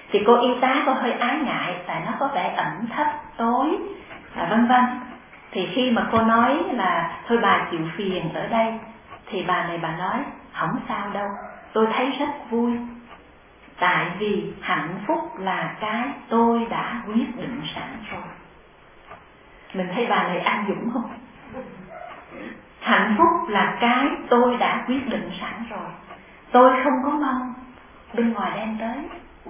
Thì cô y tá có hơi ái ngại, tại nó có vẻ ẩm thấp, tối, vân vân. Thì khi mà cô nói là thôi bà chịu phiền ở đây, thì bà này bà nói không sao đâu, tôi thấy rất vui. Tại vì hạnh phúc là cái tôi đã quyết định sẵn rồi. Mình thấy bà này an dũng không? Hạnh phúc là cái tôi đã quyết định sẵn rồi. Tôi không có mong bên ngoài đem tới.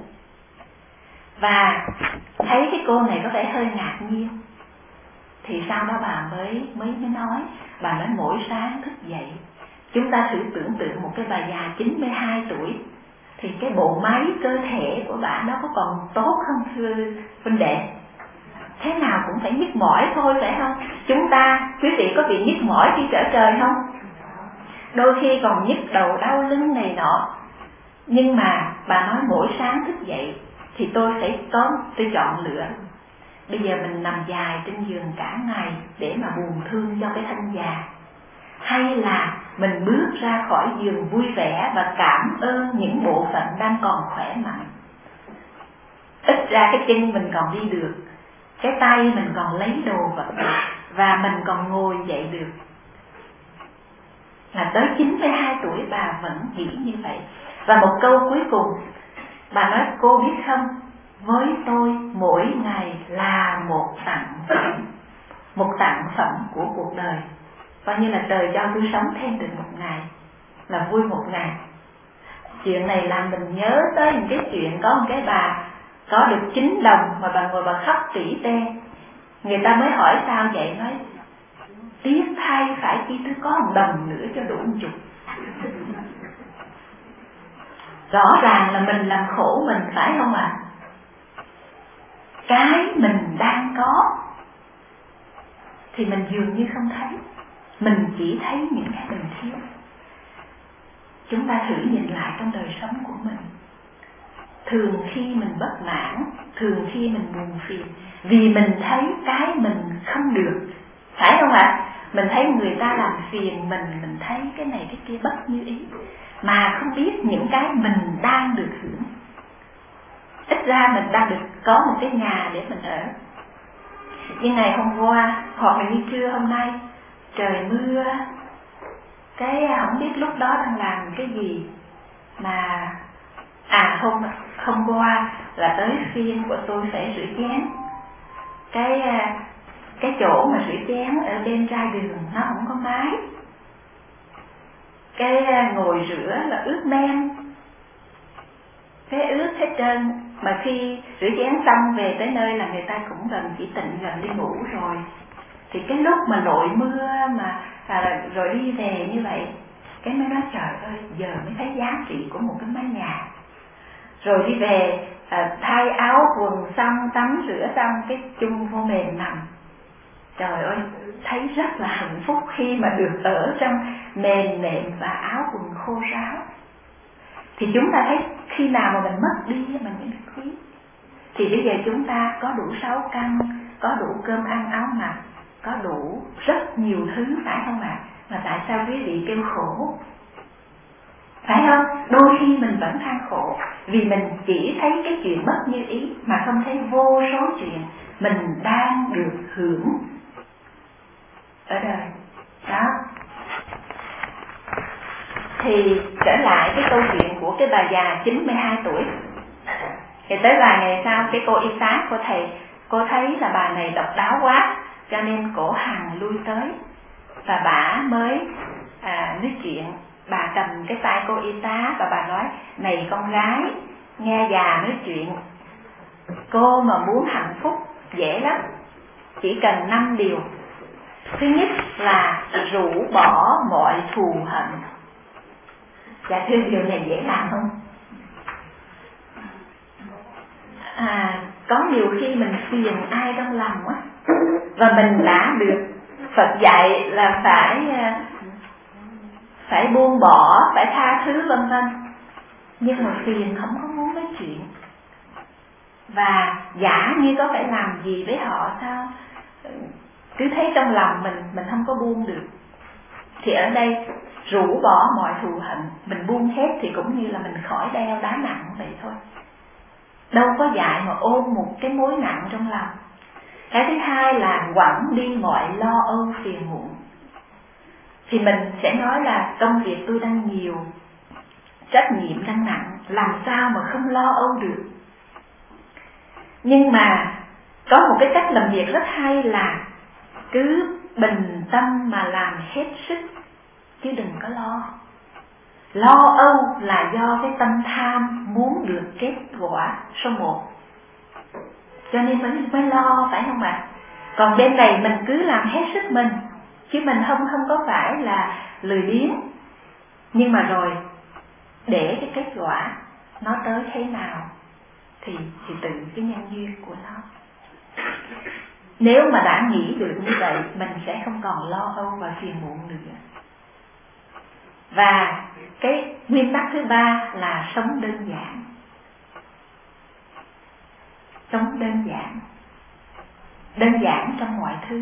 Và thấy cái cô này có vẻ hơi ngạc nhiên, thì sau đó bà mới nói, bà nói mỗi sáng thức dậy, chúng ta thử tưởng tượng một cái bà già 92 tuổi, thì cái bộ máy cơ thể của bà nó có còn tốt không thưa huynh đệ? Thế nào cũng phải nhức mỏi thôi, phải không? Chúng ta, quý vị có bị nhức mỏi khi chở trời không? Đôi khi còn nhức đầu đau lưng này nọ. Nhưng mà bà nói mỗi sáng thức dậy thì tôi chọn lựa. Bây giờ mình nằm dài trên giường cả ngày để mà buồn thương cho cái thân già, hay là mình bước ra khỏi giường vui vẻ và cảm ơn những bộ phận đang còn khỏe mạnh. Ít ra cái chân mình còn đi được, cái tay mình còn lấy đồ vật được, và mình còn ngồi dậy được. Là tới 92 tuổi bà vẫn nghĩ như vậy. Và một câu cuối cùng, bà nói cô biết không, với tôi mỗi ngày là một tặng phẩm của cuộc đời. Coi như là trời cho tôi sống thêm được một ngày, là vui một ngày. Chuyện này làm mình nhớ tới những cái chuyện có một cái bà có được 9 đồng mà bà ngồi bà khóc tỉ tê. Người ta mới hỏi sao vậy, nói tiếc thay phải chi tôi có 1 đồng nữa cho đủ 10. Rõ ràng là mình làm khổ mình, phải không ạ? Cái mình đang có thì mình dường như không thấy, mình chỉ thấy những cái mình thiếu. Chúng ta thử nhìn lại trong đời sống của mình. Thường khi mình bất mãn, thường khi mình buồn phiền, vì mình thấy cái mình không được, phải không ạ? Mình thấy người ta làm phiền mình thấy cái này cái kia bất như ý, mà không biết những cái mình đang được hưởng. Ít ra mình đang được có một cái nhà để mình ở. Nhưng ngày hôm qua, hoặc là như trưa hôm nay, trời mưa, cái không biết lúc đó đang làm cái gì mà hôm qua là tới phiên của tôi phải rửa chén. Cái chỗ mà rửa chén ở bên ra đường nó không có mái, cái ngồi rửa là ướt men, cái ướt hết trơn. Mà khi rửa chén xong về tới nơi là người ta cũng gần chỉ tịnh gần đi ngủ rồi. Thì cái lúc mà lội mưa mà rồi đi về như vậy, cái mới nói trời ơi, giờ mới thấy giá trị của một cái mái nhà. Rồi đi về thay áo quần xong, tắm rửa xong, cái chung vô mền nằm. Trời ơi, thấy rất là hạnh phúc khi mà được ở trong mền nệm và áo quần khô ráo. Thì chúng ta thấy khi nào mà mình mất đi mình mới biết quý. Thì bây giờ chúng ta có đủ 6 căn, có đủ cơm ăn áo mặc, có đủ rất nhiều thứ, phải không ạ? Mà tại sao quý vị kêu khổ? Phải không? Đôi khi mình vẫn than khổ vì mình chỉ thấy cái chuyện bất như ý, mà không thấy vô số chuyện mình đang được hưởng ở đời. Đó. Thì trở lại cái câu chuyện của cái bà già 92 tuổi. Thì tới vài ngày sau, cái cô y tá của thầy, cô thấy là bà này độc đáo quá, cho nên cổ hằng lui tới. Và bà mới nói chuyện. Bà cầm cái tay cô y tá và bà nói: này con gái, nghe già nói chuyện, cô mà muốn hạnh phúc dễ lắm, chỉ cần 5 điều. Thứ nhất là rũ bỏ mọi thù hận. Dạ thưa, điều này dễ làm không? Có nhiều khi mình phiền ai trong lòng á, và mình đã được Phật dạy là phải buông bỏ, phải tha thứ vân vân, nhưng mà phiền không có muốn nói chuyện, và giả như có phải làm gì với họ sao, cứ thấy trong lòng mình không có buông được. Thì ở đây rũ bỏ mọi thù hận, mình buông hết thì cũng như là mình khỏi đeo đá nặng vậy thôi. đâu có dạy mà ôm một cái mối nặng trong lòng. Cái thứ hai là quẳng đi mọi lo âu phiền muộn. Thì mình sẽ nói là công việc tôi đang nhiều, trách nhiệm đang nặng, làm sao mà không lo âu được. Nhưng mà có một cái cách làm việc rất hay là cứ bình tâm mà làm hết sức, chứ đừng có lo. Lo âu là do cái tâm tham muốn được kết quả số 1, cho nên mới lo, phải không ạ? Còn bên này mình cứ làm hết sức mình, chứ mình không có phải là lười biếng. Nhưng mà rồi để cái kết quả nó tới thế nào thì tự cái nhân duyên của nó. Nếu mà đã nghĩ được như vậy, mình sẽ không còn lo âu và phiền muộn nữa. Và cái nguyên tắc thứ ba là sống đơn giản. Sống đơn giản. Đơn giản trong mọi thứ.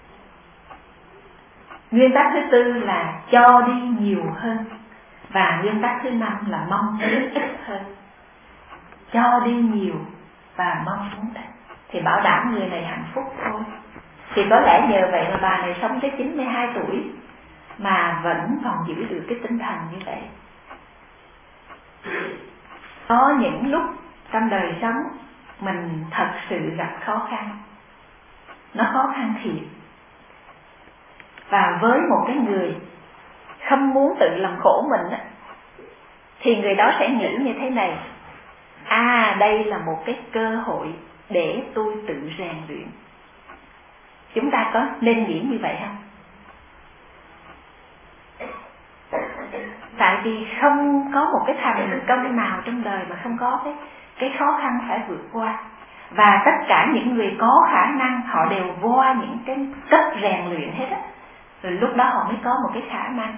Nguyên tắc thứ tư là cho đi nhiều hơn. Và nguyên tắc thứ 5 là mong muốn ít hơn. Cho đi nhiều và mong muốn ít, thì bảo đảm người này hạnh phúc thôi. Thì có lẽ nhờ vậy mà bà này sống tới 92 tuổi mà vẫn còn giữ được cái tinh thần như vậy. Có những lúc trong đời sống mình thật sự gặp khó khăn, nó khó khăn thiệt. Và với một cái người không muốn tự làm khổ mình á, thì người đó sẽ nghĩ như thế này: đây là một cái cơ hội để tôi tự rèn luyện. Chúng ta có nên nghĩ như vậy không? Tại vì không có một cái thành công nào trong đời mà không có cái khó khăn phải vượt qua. Và tất cả những người có khả năng họ đều qua những cái cách rèn luyện hết á. Rồi lúc đó họ mới có một cái khả năng.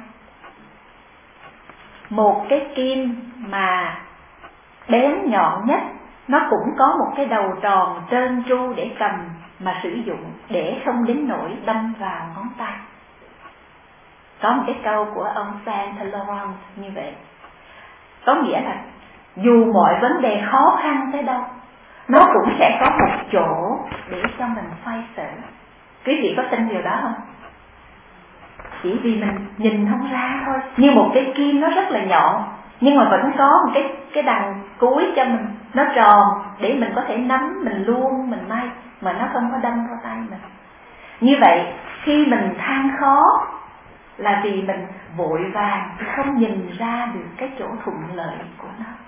Một cái kim mà bén nhọn nhất, nó cũng có một cái đầu tròn trơn tru để cầm mà sử dụng, để không đến nỗi đâm vào ngón tay. Có một cái câu của ông Saint Laurent như vậy. Có nghĩa là dù mọi vấn đề khó khăn tới đâu, nó cũng sẽ có một chỗ để cho mình xoay sở. Quý vị có tin điều đó không? Chỉ vì mình nhìn không ra thôi. Như một cái kim nó rất là nhọn, nhưng mà vẫn có một cái đằng cuối cho mình, nó tròn để mình có thể nắm, mình luông, mình may, mà nó không có đâm vào tay mình. Như vậy khi mình than khó là vì mình vội vàng không nhìn ra được cái chỗ thuận lợi của nó.